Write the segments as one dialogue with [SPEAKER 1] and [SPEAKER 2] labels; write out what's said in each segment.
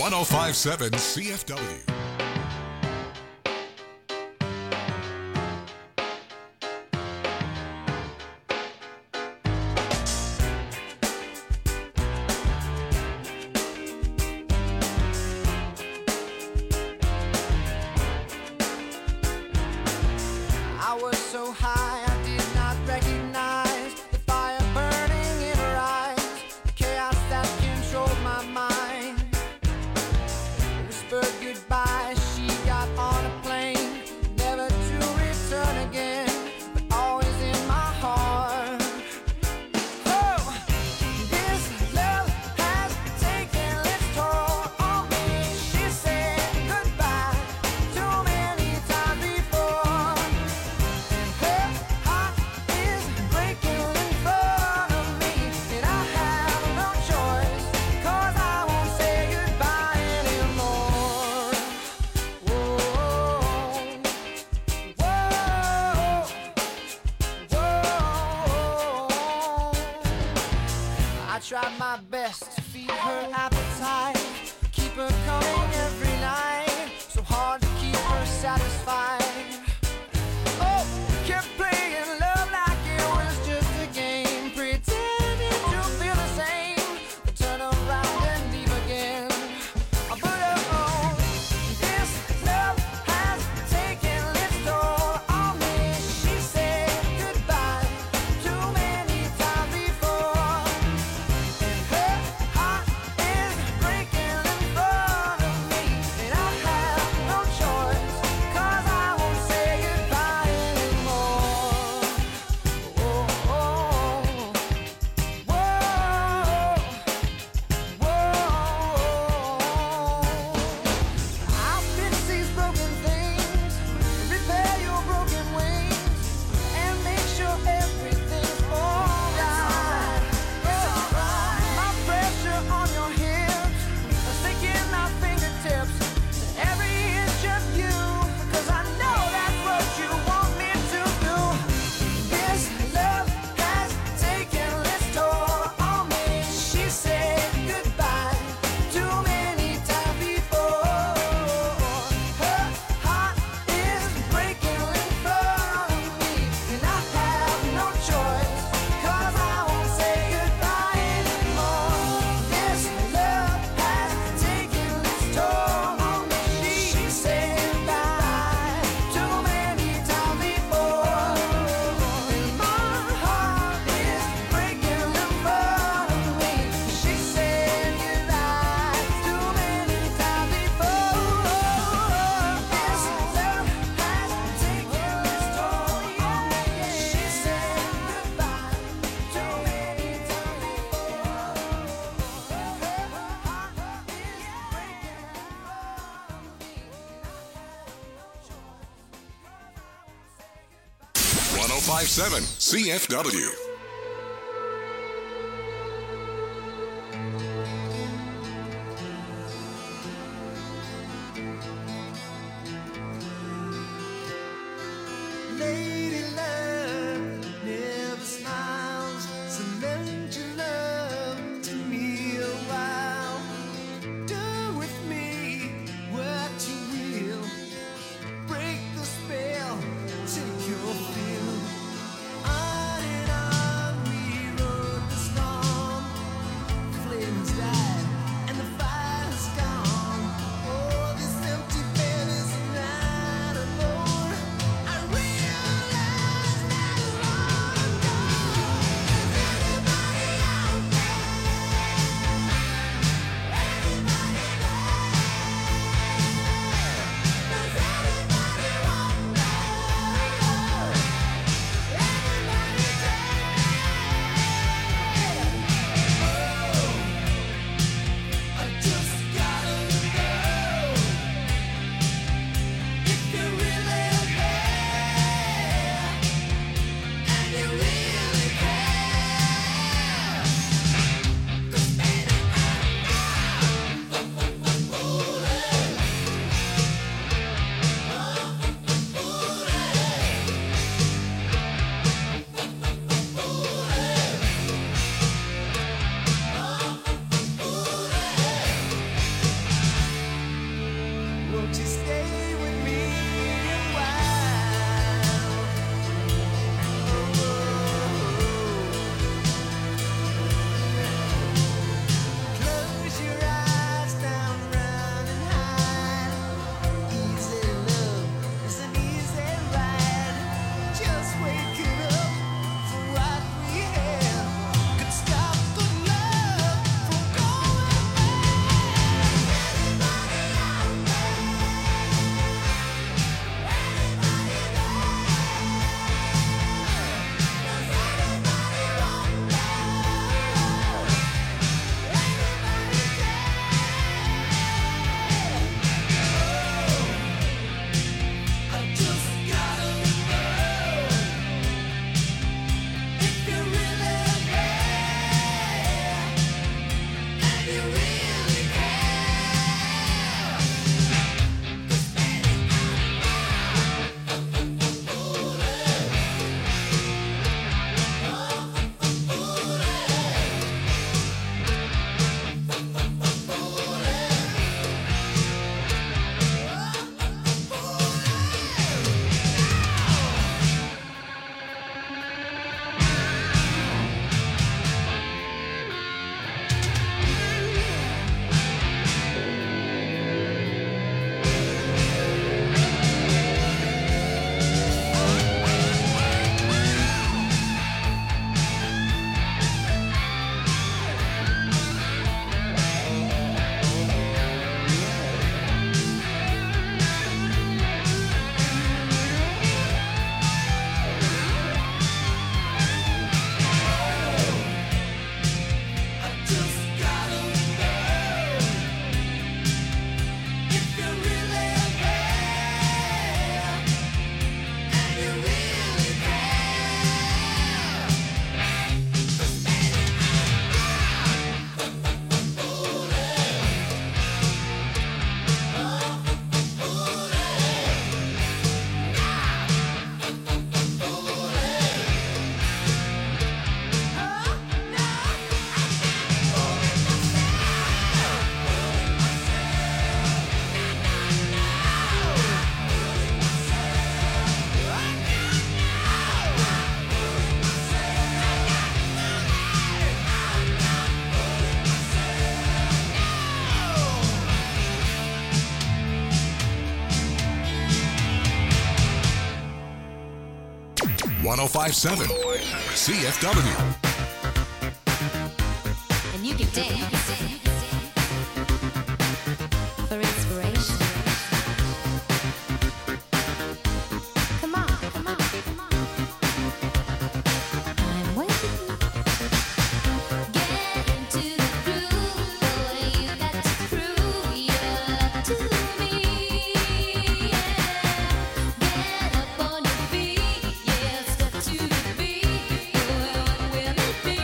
[SPEAKER 1] 1057 CFW.
[SPEAKER 2] I was so high I did not recognize the fire burning in her eyes, the chaos that controlled my mind. Whispered goodbye, she got on a plane, never to return again, but always in my heart. Oh, this love has taken its toll on me. She said goodbye too many times before. Her heart is breaking in front of me, and I have no choice, 'cause I won't say goodbye anymore. Whoa, whoa, whoa. I tried my best to feed her appetite, keep her coming every night, so hard to keep her satisfied. Oh, kept playing love like it was just a game, pretending to feel the same, but turn around and leave again. But oh, this love has taken its toll on me. She said goodbye too many times before, and her heart is breaking in front of me, and I have no choice, 'cause I won't say goodbye anymore. Whoa, whoa, I'll fix these broken things, repair your broken wings, and make sure everything's alright. My pressure on your hips, sticking my fingertips to every inch of you, 'cause I know that's what you want me to do. This love has taken its toll on me. She said goodbye too many times before. Her heart is breaking in front of me, and I have no choice, 'cause I won't say goodbye anymore. This love has taken its toll on me. She said goodbye too many times before, and my heart is breaking in front of me. She said goodbye too many times before. This love has taken its toll on me. She said goodbye too many times before. Her heart is breaking in front of me, and I have no choice, 'cause I won't say goodbye.
[SPEAKER 1] 1057 CFW.
[SPEAKER 2] Lady love never smiles, so lend your love to me a while. Do with me what you will, break the spell, take your fill. On and on.
[SPEAKER 1] 1057 CFW.
[SPEAKER 3] And you can dance for inspiration. Come on, come on, come on. I'm waiting. Get into the groove, boy. You got to prove your love to me. Get up on your feet, yeah. Step to the beat, boy. What will it be?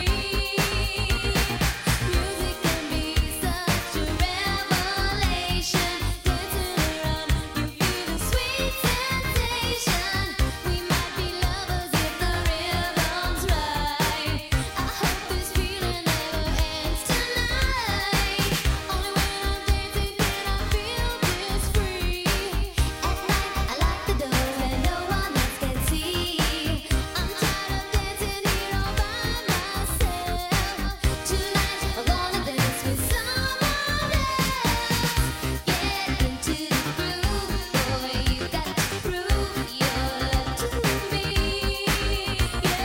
[SPEAKER 3] Music can be such a revelation. Dancing around, you feel the sweet sensation. We might be lovers if the rhythm's right. I hope this feeling never ends tonight. Only when I'm dancing can I feel this free. At night I lock the doors where no one else can see. I'm tired of dancing here all by myself. Tonight I wanna dance with someone else. Get into the groove, boy. You got to prove your love to me. Yeah,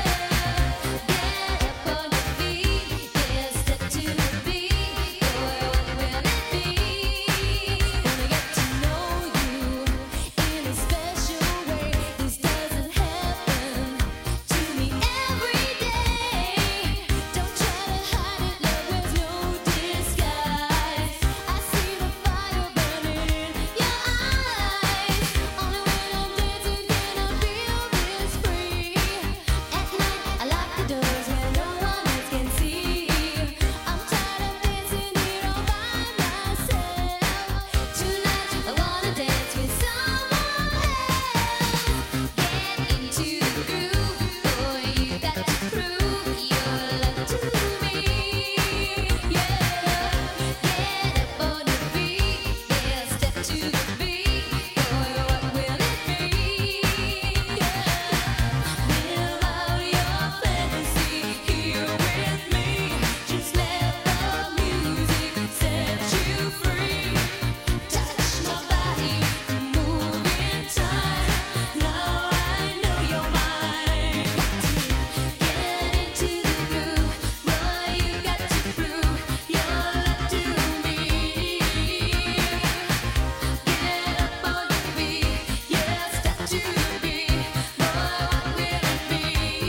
[SPEAKER 3] get up on your feet, yeah. Step to the beat, boy. What will it be? Wanna get to know you in a special way. This doesn't happen to me every day. Don't try to hide it, love. There's no disguise. I see the fire burning in your eyes. Only when I'm dancing can I feel this free. At night I lock the doors where no one else can see. I'm tired of dancing here all by myself. Tonight I wanna dance with someone else. Get into the groove, boy. You got to prove your love to me. Yeah, get up on your feet, yeah. Step to the beat, boy. What will it be? Yeah, live out your fantasy here with me. Just let the music set you free. Touch my body, move in time. Now I know you're mine. Get into the groove, boy. You got to prove your love to me. Get up on your feet, yeah. Step to the beat, boy. What will it be?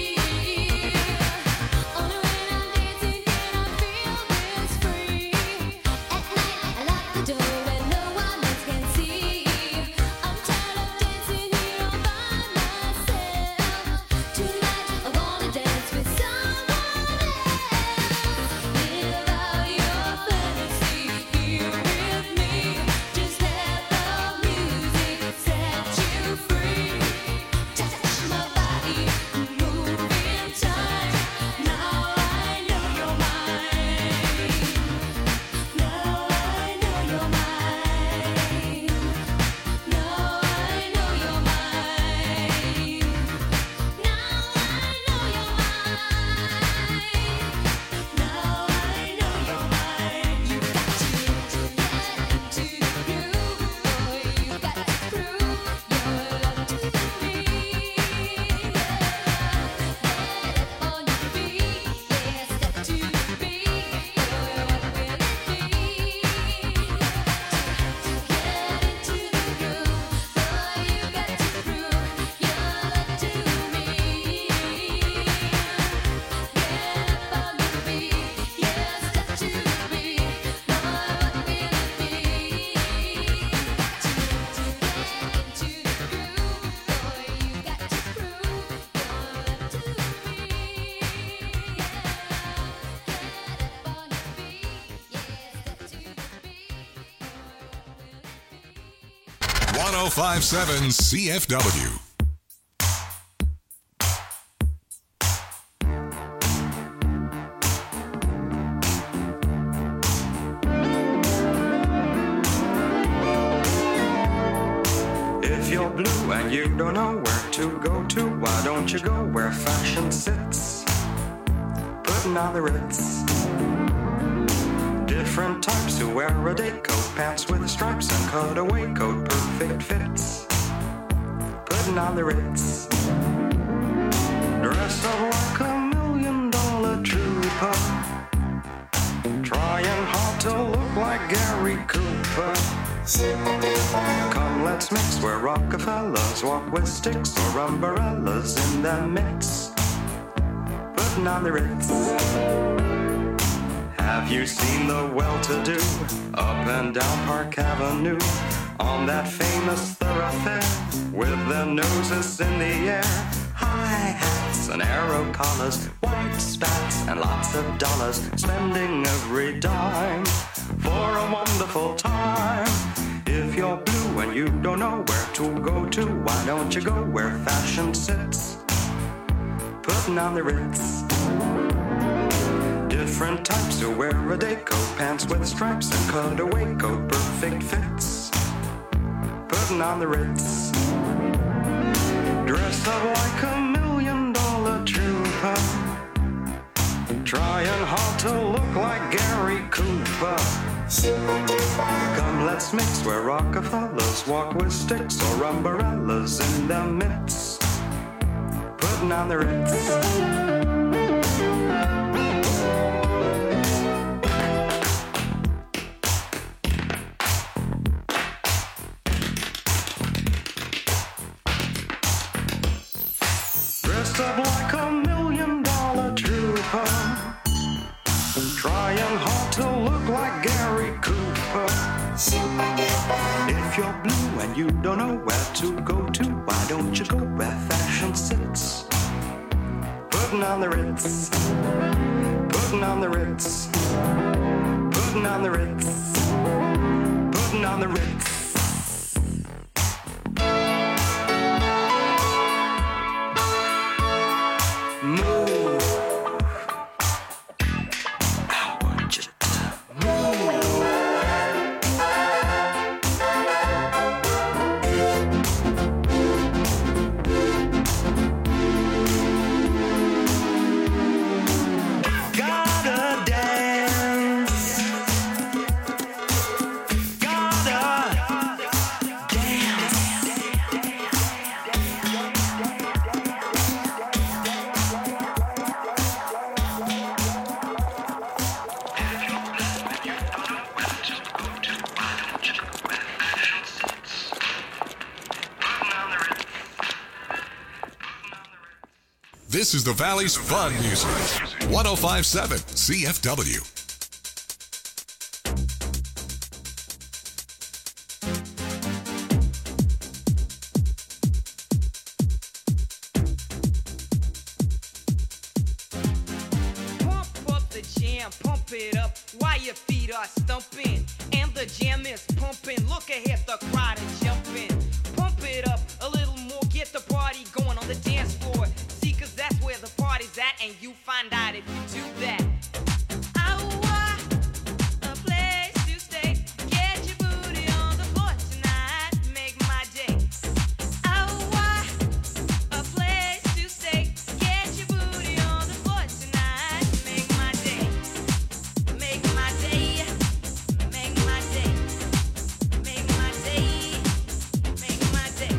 [SPEAKER 3] Only when I'm dancing can I feel this free. At night I lock the door where no one else can see. I'm tired of dancing here all by myself. Tonight I wanna dance with someone else. Live out your fantasy here with me. Just let the music set you free. Touch my body, move in time. Now I know you're mine. Now I know you're mine. Now I know you're mine. Now I know you're mine. Now I know you're mine. You got to get into the groove, boy. You got to prove your love to me. Get up on your feet, yeah. Step to the beat, boy. What will it be? Get into the groove, boy. You got to prove your love to me. Get up on your feet, yeah. Step to the beat, boy. What will it be? Get into the groove, boy. You got to prove your love to me. Get up on your feet, yeah. Step to the beat, boy.
[SPEAKER 1] 1057 CFW.
[SPEAKER 4] If you're blue and you don't know where to go to, why don't you go where fashion sits? Putting on the Ritz. Different types who wear a day coat, pants with stripes and cutaway coat, perfect fits. Putting on the Ritz. dressed up like $1 million trooper, trying hard to look like Gary Cooper. Come, let's mix where Rockefellers walk with sticks or umbrellas in their midst, putting on the Ritz. Have you seen the well-to-do up and down Park Avenue on that famous thoroughfare with their noses in the air? High hats and arrow collars, white spats and lots of dollars, spending every dime for a wonderful time. If you're blue and you don't know where to go to, why don't you go where fashion sits, putting on the Ritz. Different types who wear a day coat, pants with stripes and cutaway coat, perfect fits, putting on the Ritz. Dressed up like $1 million trooper, trying hard to look like Gary Cooper. Come, let's mix where Rockefellers walk with sticks or umbrellas in their midst, putting on the Ritz. Dressed up like $1 million trooper, trying hard to look like Gary Cooper. If you're blue and you don't know where to go to, why don't you go where fashion sits, putting on the Ritz, putting on the Ritz, putting on the Ritz, putting on the Ritz. Move. I want you to move. Gotta dance. Gotta dance.
[SPEAKER 1] This is the Valley's fun music. 1057 CFW.
[SPEAKER 5] Pump up the jam, pump it up while your feet are stumping. And the jam is pumping. Look ahead, the crowd is jumping. Pump it up a little more, get the party going on the dance floor. See, 'cause that's where the party's at, and you find out if you do that. I want a place to stay. Get your booty on the floor tonight. Make my day. I want a place to stay. Get your booty on the floor tonight. Make my day. Make my day. Make my day. Make my day. Make my day.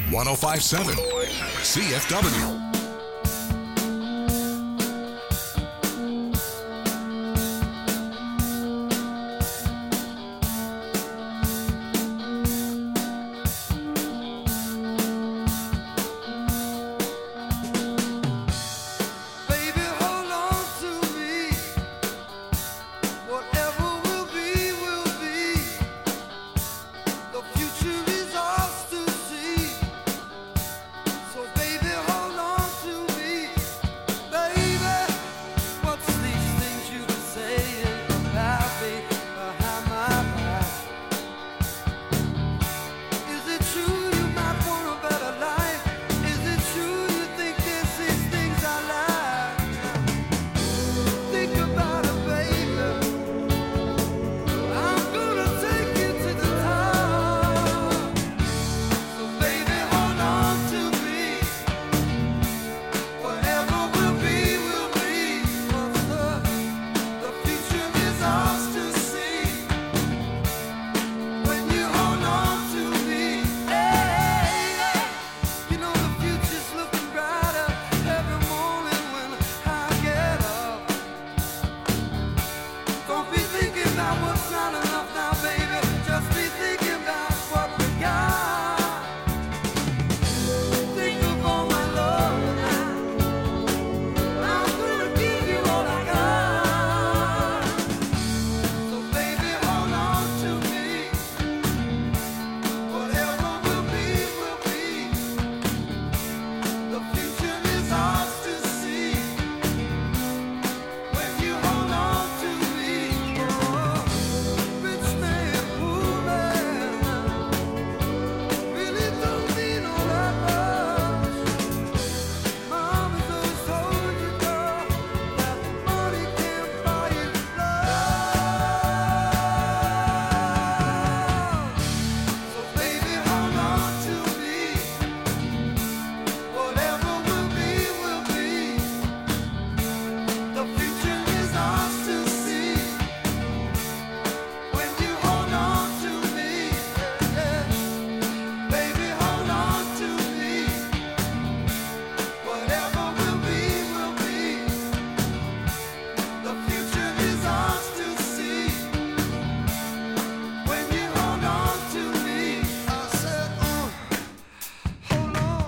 [SPEAKER 1] 1057 CFW.
[SPEAKER 2] Baby, hold on to me. Whatever will be, will be. The future is ours to see. So baby, hold on to me. Baby, what's these things you been saying about me behind my back? Is it true you might want a better life? Is it true you think this is things I like? Think about it, baby. I'm gonna take you to the top. So baby, hold on to me. Whatever will be, will be. 'Cause the future is ours to see. When you hold on to me, hey, you know the future's looking brighter every morning when I get up. Don't be thinking about what's not enough now, baby. Just be thinking about what we got. Think of all my love now. I'm gonna give you all I got. So baby, hold on to me. Whatever will be, will be. The future is ours to see. When you hold on to me, rich man, poor man, really don't mean all that much. Mama's always told you, girl, that money can't buy you love. So baby, hold on to me. Whatever will be, will be. The future is ours to see. When you hold on to me, baby, hold on to me. Whatever will be, will be. The future is ours to see. When you hold on to me, I said, hold on.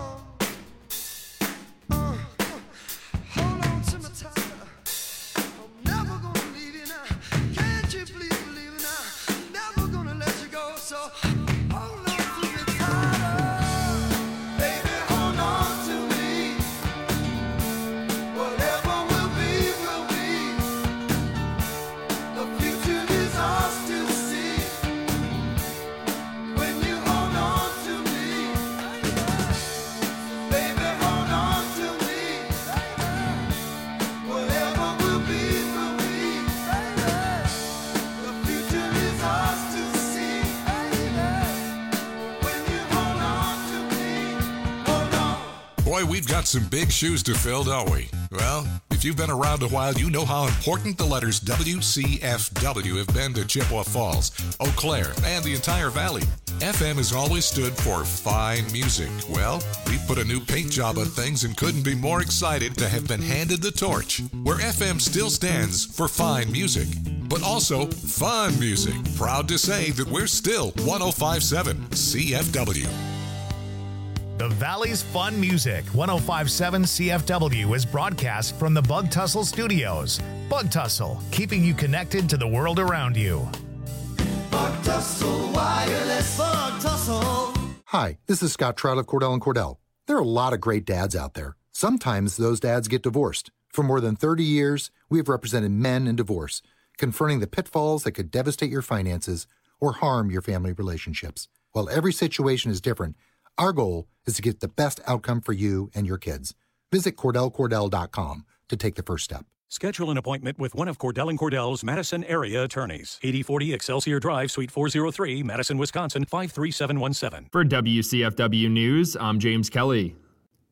[SPEAKER 2] Hold on to me tight. I'm never gonna leave you now. Can't you please believe it now? Never gonna let you go. So hold on to me tighter. Baby, hold on to me. Whatever will be, will be. The future is ours to see. When you hold on to me, baby, hold on to me. Whatever will be, will be. The future is ours to see. When you hold on to me, hold on.
[SPEAKER 1] Boy, we've got some big shoes to fill, don't we? Well, if you've been around a while, you know how important the letters WCFW have been to Chippewa Falls, Eau Claire, and the entire valley. FM has always stood for fine music. Well, we put a new paint job on things and couldn't be more excited to have been handed the torch, where FM still stands for fine music, but also fun music. Proud to say that we're still 1057 CFW.
[SPEAKER 6] The Valley's Fun Music, 1057 CFW, is broadcast from the Bug Tussle Studios. Bug Tussle, keeping you connected to the world around you.
[SPEAKER 2] Bug Tussle Wireless. Bug Tussle.
[SPEAKER 7] Hi, this is Scott Trout of Cordell & Cordell. There are a lot of great dads out there. Sometimes those dads get divorced. For more than 30 years, we have represented men in divorce, confronting the pitfalls that could devastate your finances or harm your family relationships. While every situation is different, our goal is to get the best outcome for you and your kids. Visit CordellCordell.com to take the first step.
[SPEAKER 8] Schedule an appointment with one of Cordell & Cordell's Madison area attorneys. 8040 Excelsior Drive, Suite 403, Madison, Wisconsin, 53717.
[SPEAKER 9] For WCFW News, I'm James Kelly.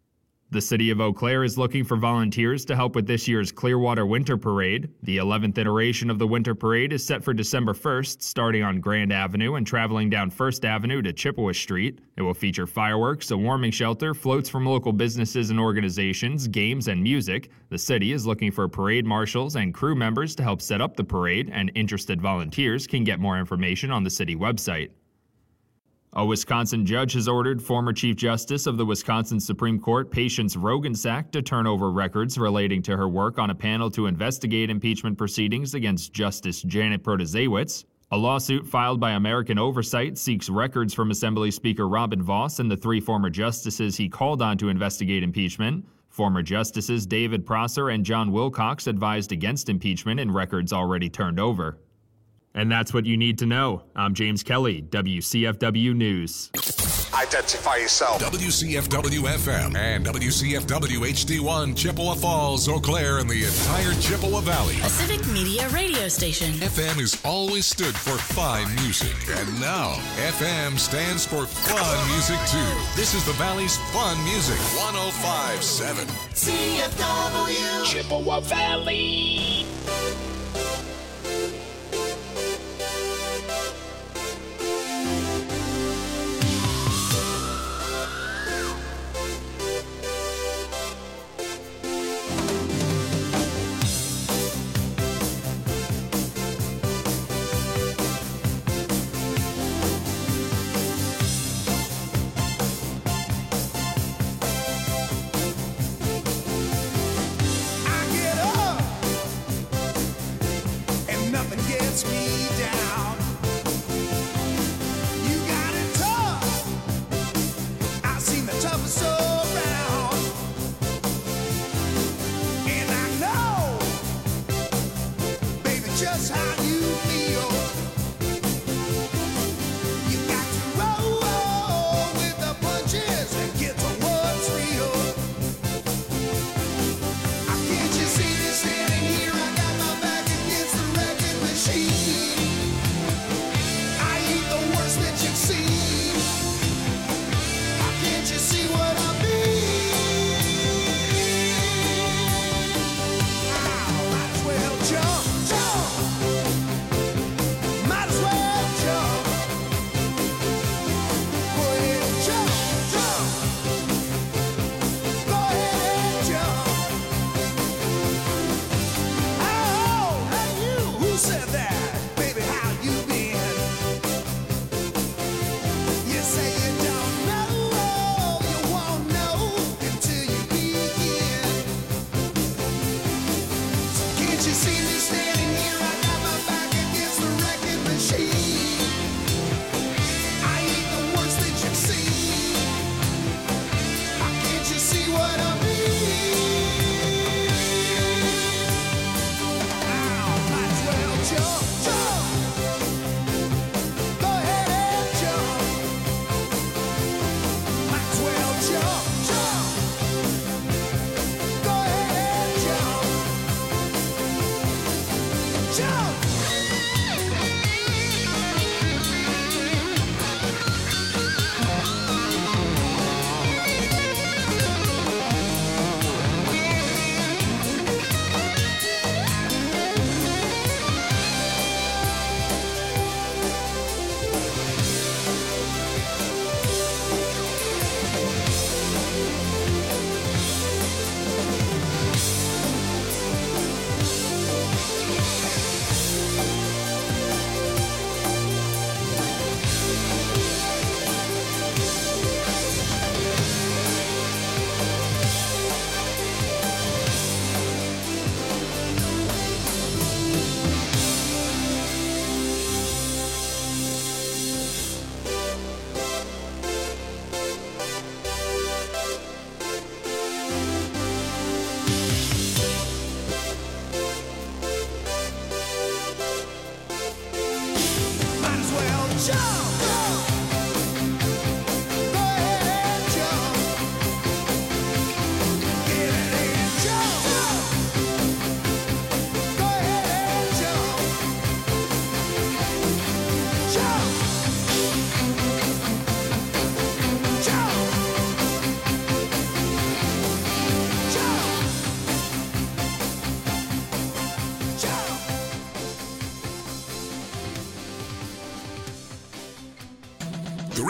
[SPEAKER 9] The city of Eau Claire is looking for volunteers to help with this year's Clearwater Winter Parade. The 11th iteration of the Winter Parade is set for December 1st, starting on Grand Avenue and traveling down 1st Avenue to Chippewa Street. It will feature fireworks, a warming shelter, floats from local businesses and organizations, games, and music. The city is looking for parade marshals and crew members to help set up the parade, and interested volunteers can get more information on the city website. A Wisconsin judge has ordered former Chief Justice of the Wisconsin Supreme Court, Patience Roggensack, to turn over records relating to her work on a panel to investigate impeachment proceedings against Justice Janet Protasiewicz. A lawsuit filed by American Oversight seeks records from Assembly Speaker Robin Vos and the 3 former justices he called on to investigate impeachment. Former Justices David Prosser and John Wilcox advised against impeachment in records already turned over. And that's what you need to know. I'm James Kelly, WCFW News.
[SPEAKER 10] Identify yourself.
[SPEAKER 1] WCFW FM and WCFW HD1 Chippewa Falls, Eau Claire, and the entire Chippewa Valley.
[SPEAKER 11] A civic media radio station.
[SPEAKER 1] FM has always stood for fine music, and now FM stands for fun music too. This is the Valley's fun music. 105.7
[SPEAKER 10] CFW Chippewa Valley.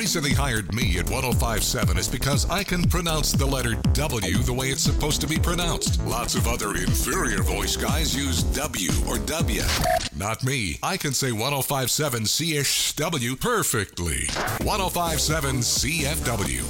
[SPEAKER 1] reason they hired me at 105.7 is because I can pronounce the letter W the way it's supposed to be pronounced. Lots of other inferior voice guys use W or W. Not me. I can say 105.7 CSW perfectly. 105.7 CFW.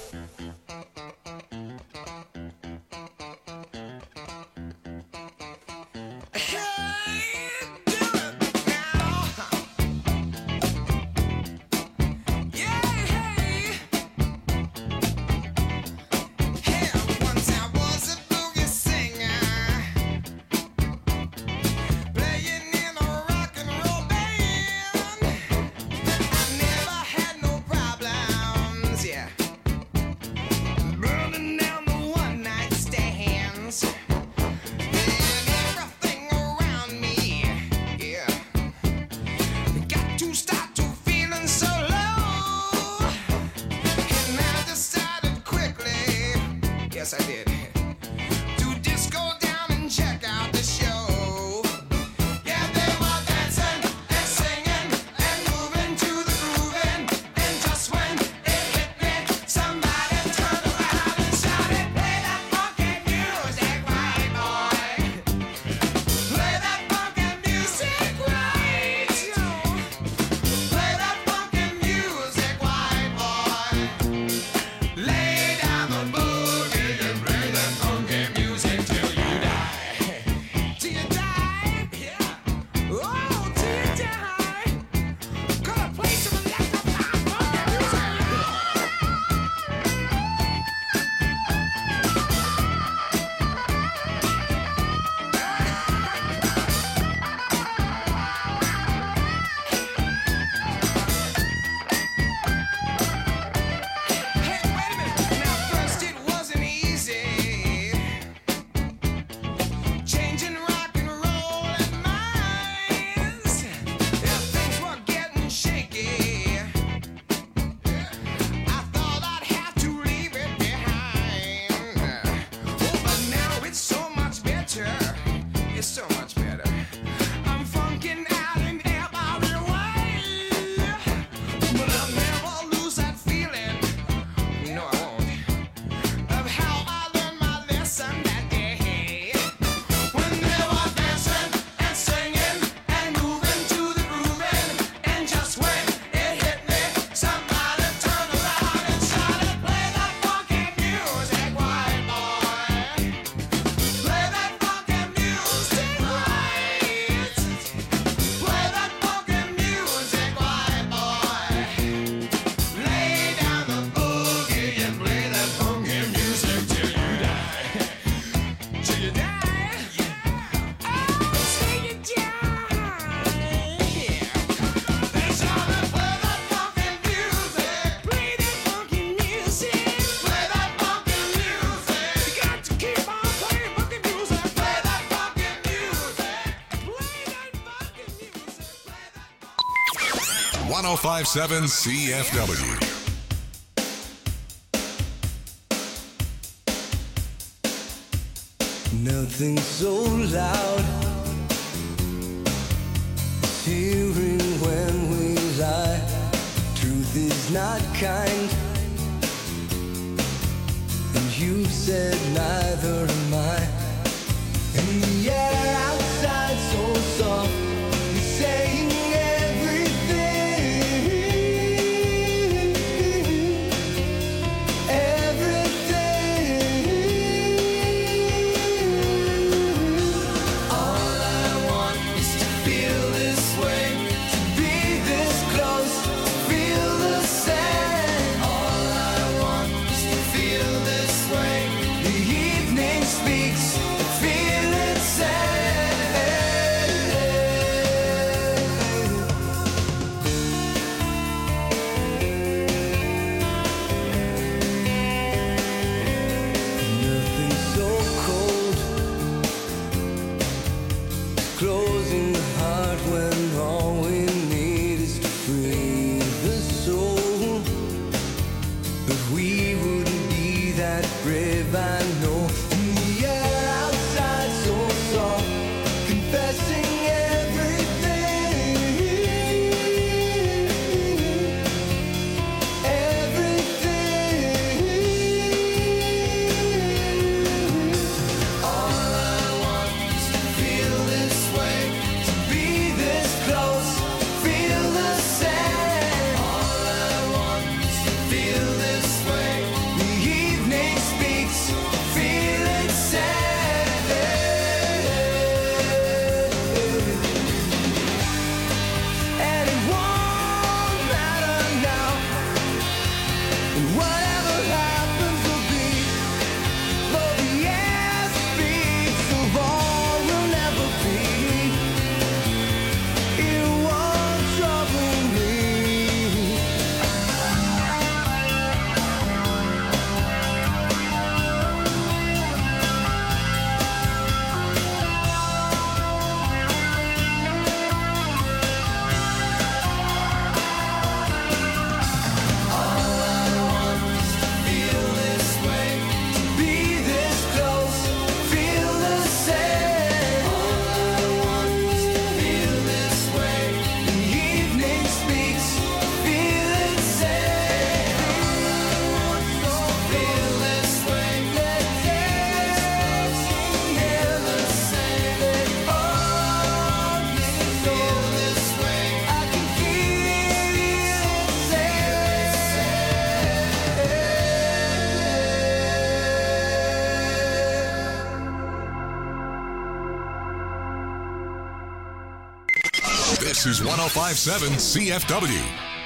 [SPEAKER 1] .5.7 CFW.
[SPEAKER 12] Nothing so loud as hearing when we lie. Truth is not kind, and you said neither am I. And the air outside so soft is saying
[SPEAKER 1] This is 105.7 CFW.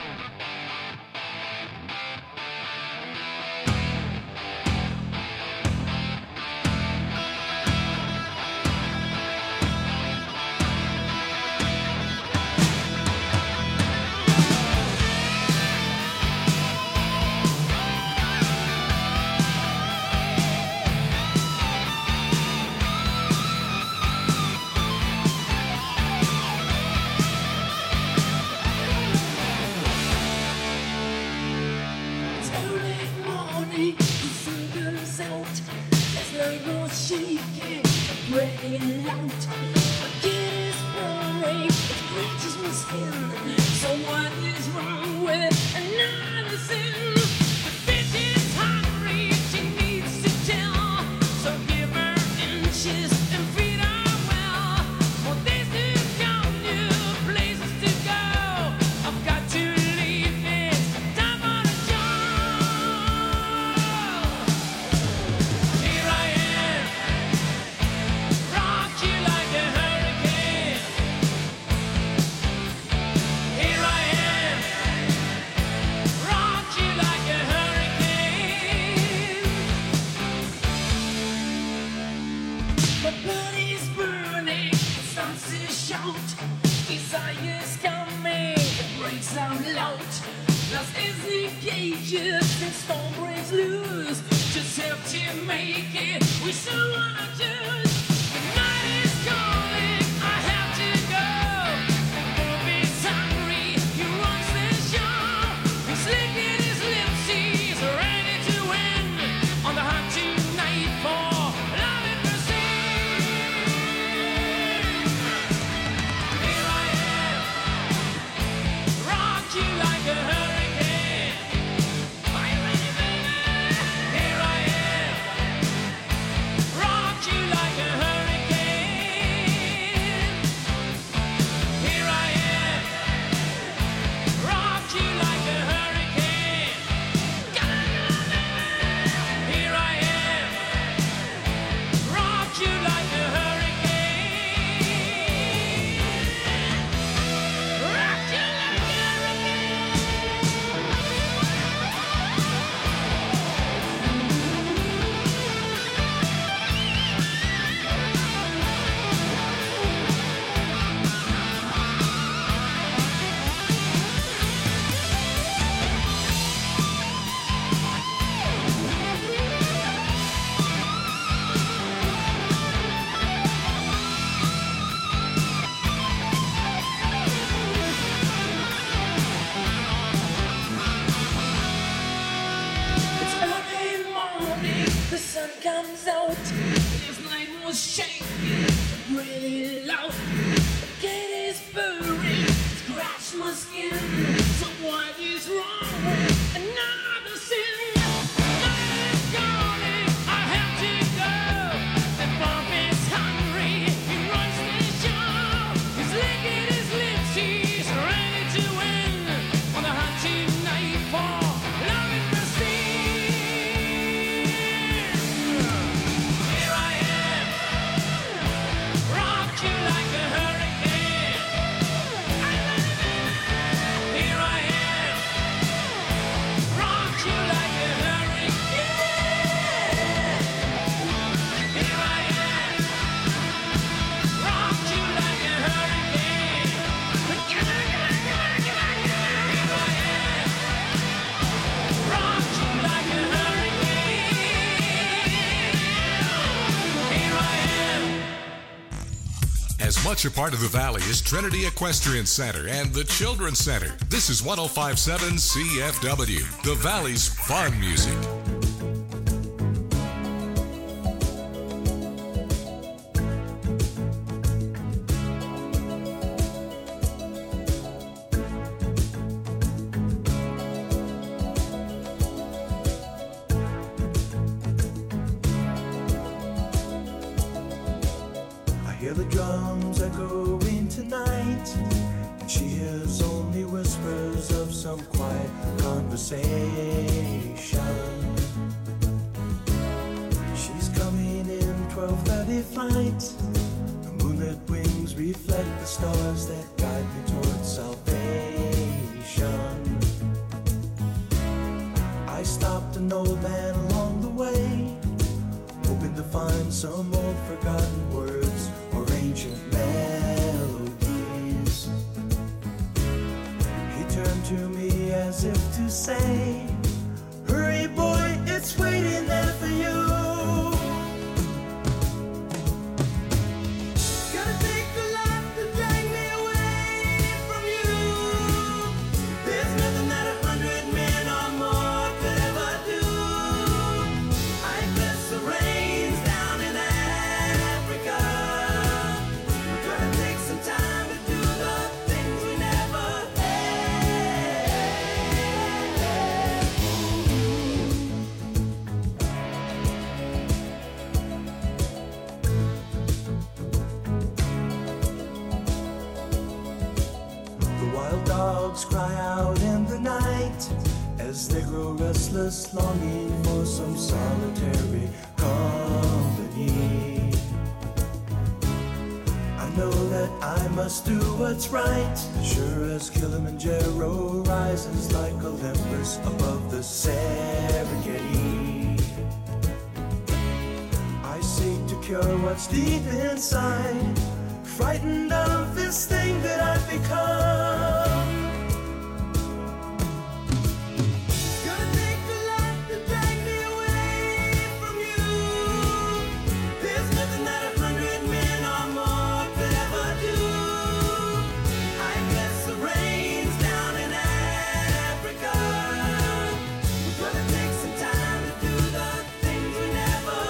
[SPEAKER 1] Much a part of the Valley is Trinity Equestrian Center and the Children's Center. This is 105.7 CFW, the Valley's fun music.
[SPEAKER 13] Hear the drums echoing tonight, and she hears only whispers of some quiet conversation. She's coming in 12:30 flight, her moonlit wings reflect the stars that guide me towards salvation. I stopped an old man along the way, hoping to find some old forgotten words or ancient melodies. He turned to me as if to say, hurry boy, it's waiting there for you. Gonna take a lot to drag me away from you. There's nothing that 100 men or more could ever do. I bless the rains down in Africa. We're gonna take some time to do the things we never The wild dogs cry out in the night as they grow restless, longing for some solitary company. I know that I must do what's right, sure as Kilimanjaro rises like Olympus above the Serengeti. I seek to cure what's deep inside, frightened of this thing that I've become. Gonna take a lot to drag me away from you. There's nothing that 100 men or more could ever do. I bless the rains down in Africa. We're gonna take some time to do the things we never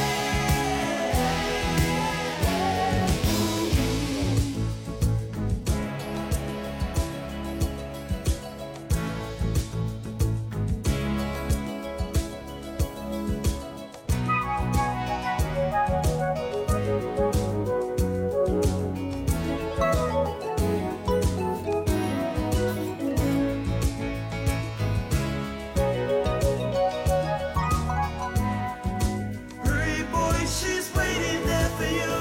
[SPEAKER 13] Hurry, boy, she's waiting there for you.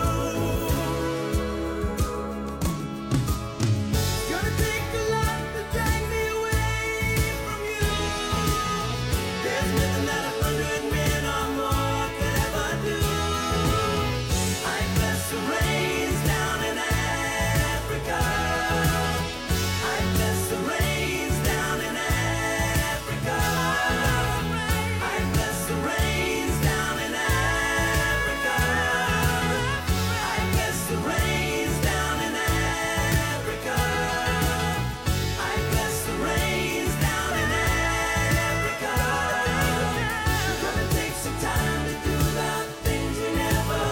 [SPEAKER 13] Gonna take a lot to drag me away from you. There's nothing that 100 men or more could ever do. I bless the rains down in Africa. I bless the rains down in Africa. I bless the rains down in Africa. I bless the rains down in Africa. I bless the rains down in Africa. We're gonna take some time to do the things we never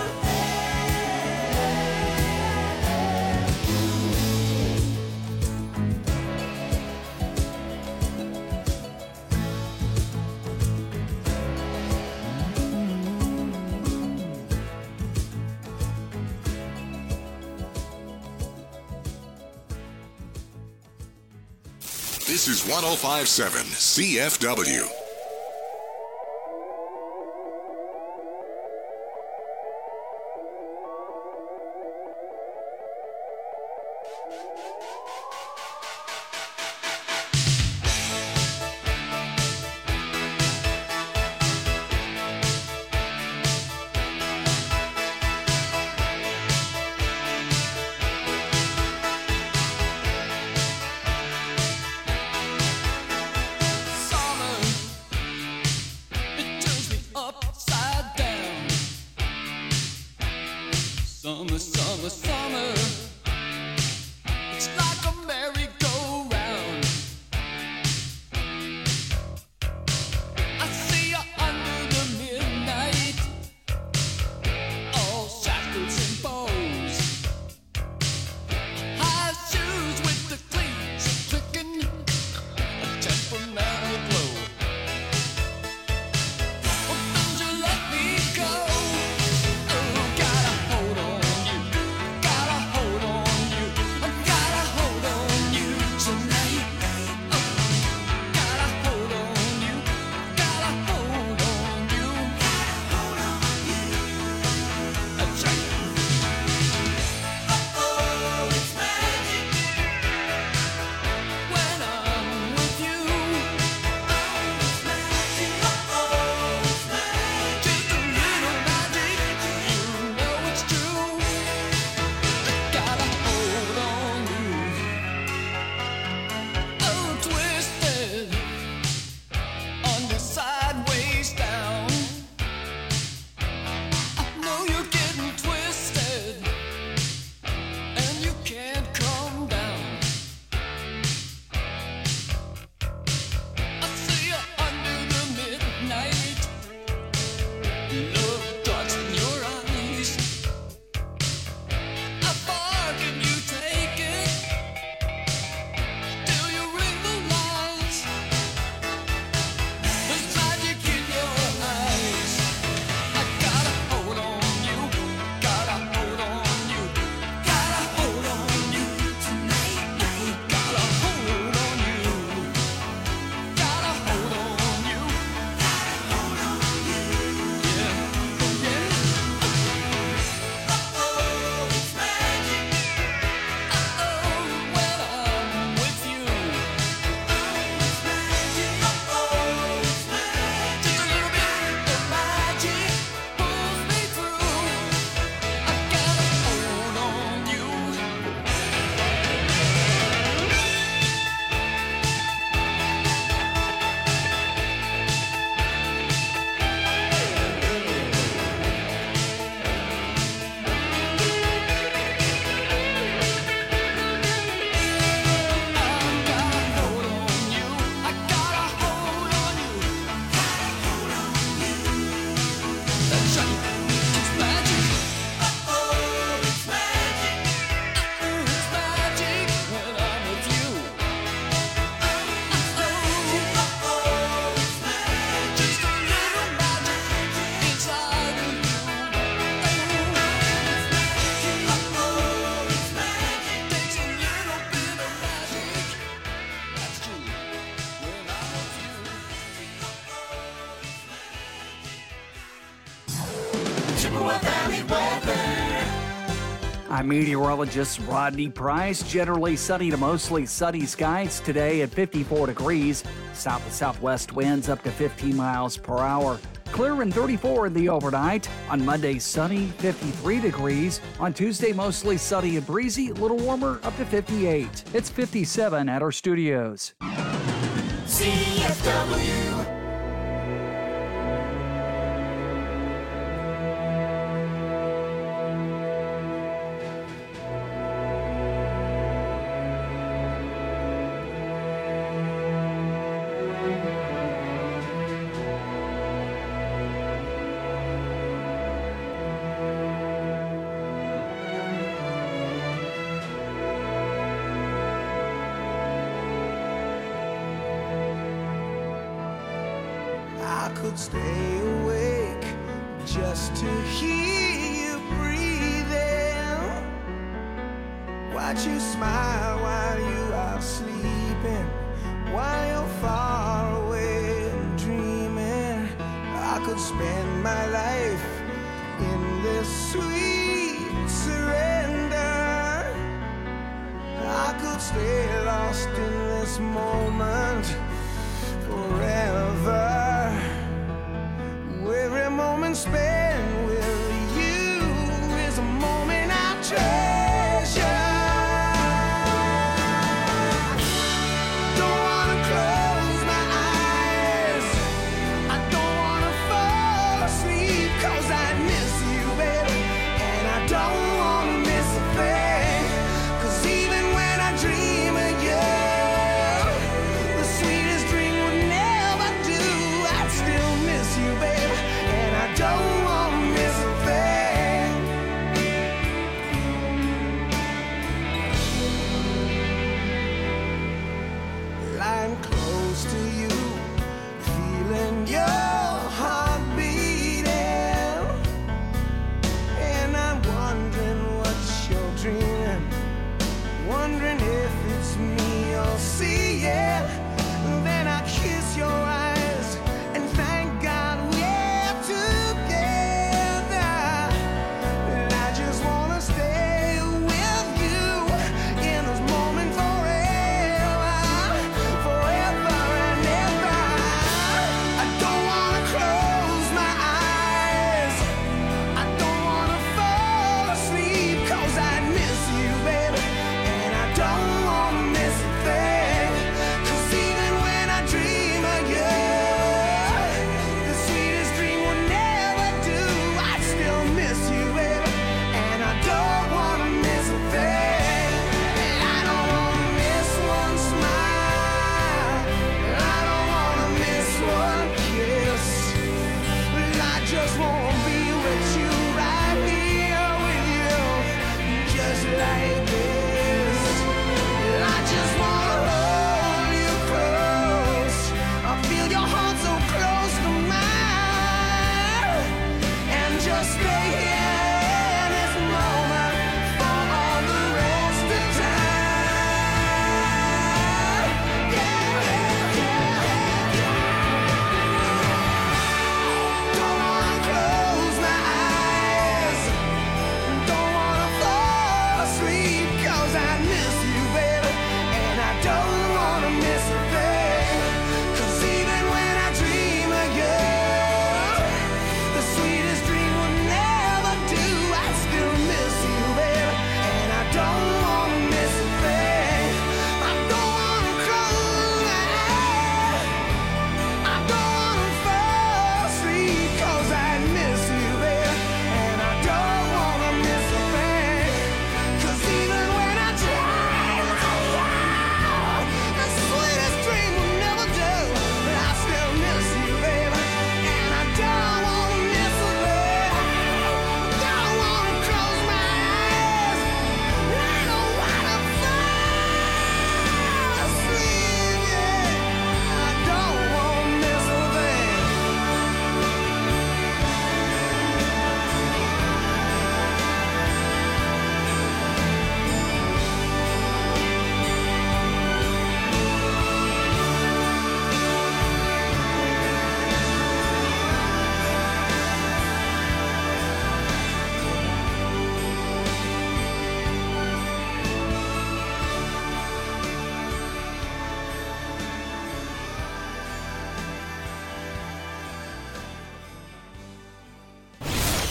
[SPEAKER 1] This is 1057 CFW.
[SPEAKER 14] Summer, summer, summer. It's like a merry-go-round. I see you under the midnight, all shackles and bows. High shoes with the cleats clicking, a temperamental glow. Oh, don't you let me go. Oh, got a hold on you, got a hold love thoughts in your eyes. How far can you take it? Till you realize there's magic in your eyes. I gotta hold on you, gotta hold on you, gotta hold on you tonight. Gotta hold on you, gotta hold on you, gotta hold on you. Yeah, oh yeah. Oh, it's magic. Oh, when I'm with you. It's magic. Oh, it's magic. Just a little bit of magic pulls me through. I gotta hold on you.
[SPEAKER 15] I'm meteorologist Rodney Price. Generally sunny to mostly sunny skies today at 54 degrees. South to southwest winds up to 15 miles per hour. Clear and 34 in the overnight. On Monday, sunny, 53 degrees. On Tuesday, mostly sunny and breezy, a little warmer, up to 58. It's 57 at our studios.
[SPEAKER 10] CFW.
[SPEAKER 12] I could stay awake just to hear you breathing. Watch you smile while you are sleeping, while you're far away and dreaming. I could spend my life in this sweet surrender. I could stay lost in this moment forever. Every moment spent with you is a moment I treasure. Don't wanna close my eyes, I don't wanna fall asleep, 'cause I miss you, baby, and I don't wanna miss a thing. 'Cause even when I dream of you, the sweetest dream would never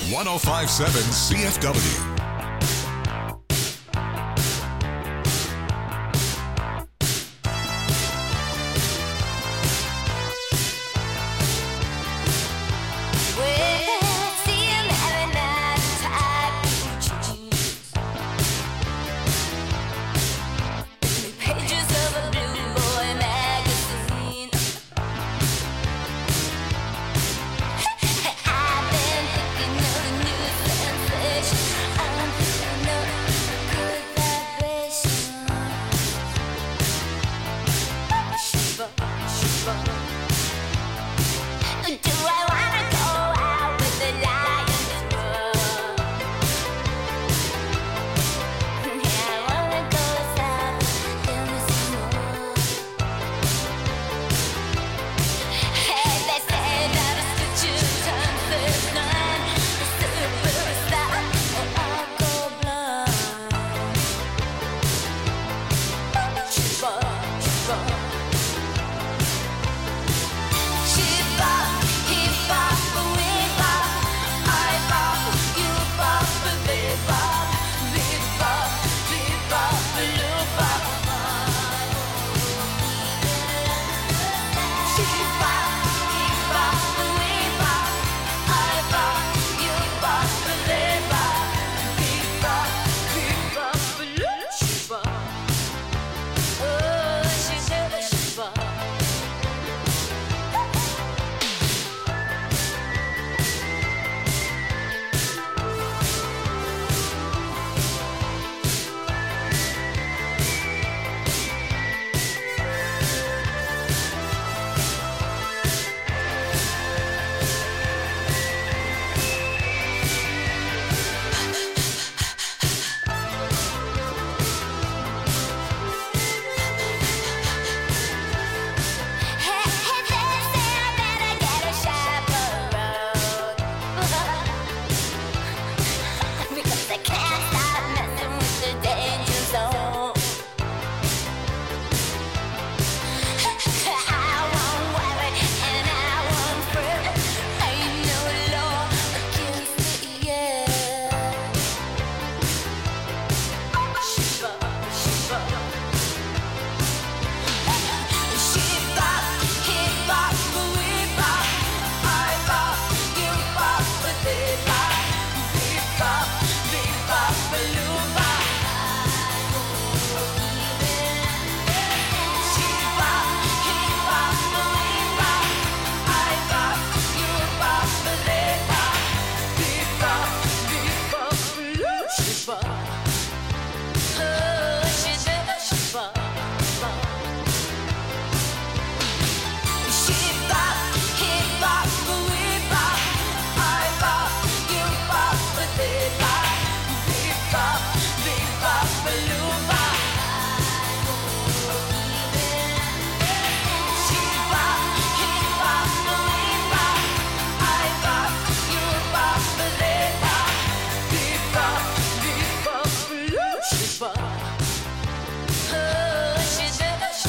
[SPEAKER 1] 1057 CFW.